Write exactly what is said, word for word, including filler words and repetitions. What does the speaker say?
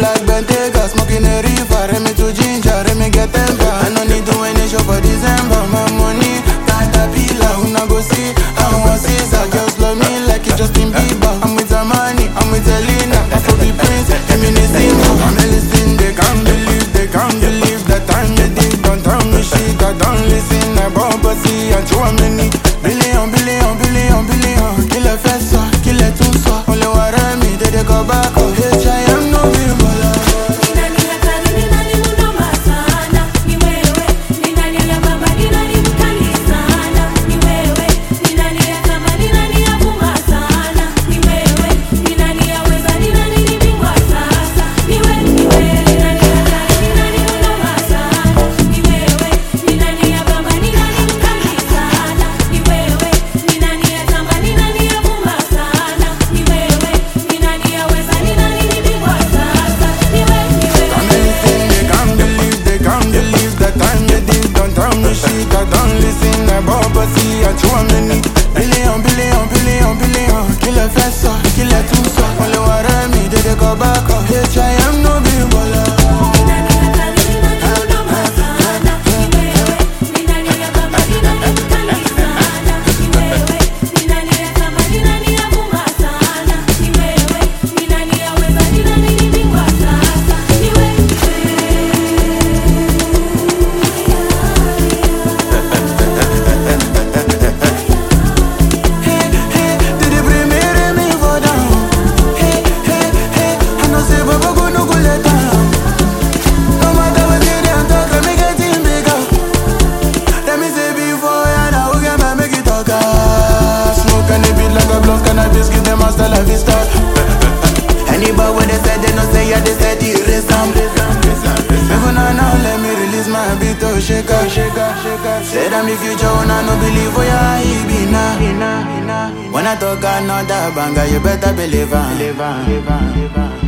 like Bentayga, smoking a reefer, me to ginger, me get temper. I no need to any show for December. My money, caterpillar, who na go see? I want Caesar, girls love me like it Justin Bieber. I'm with Amani, I'm with Elena, Afro be Prince, Eminesimo. I'm listening, they can't believe, they can't believe that time you did. Don't tell me shit, I don't listen. I bump a see and show a many billion, billion, billion, billion. Kill a fessa, kill a tunsa. Only what I me, they they go back. Oh, H I am no people. I don't listen, I bump a see and show a many billion, billion, billion, billion. Kill a fessa, kill a tusa. Only what I me, they they go back. Oh, H I am no big baller. Anybody when they said they no say yeah they said the race them. Even now now let me release my beat oh shake up, shake up, shake up. Say that me future when I no believe for ya he be now. When I talk another banger you better believe it.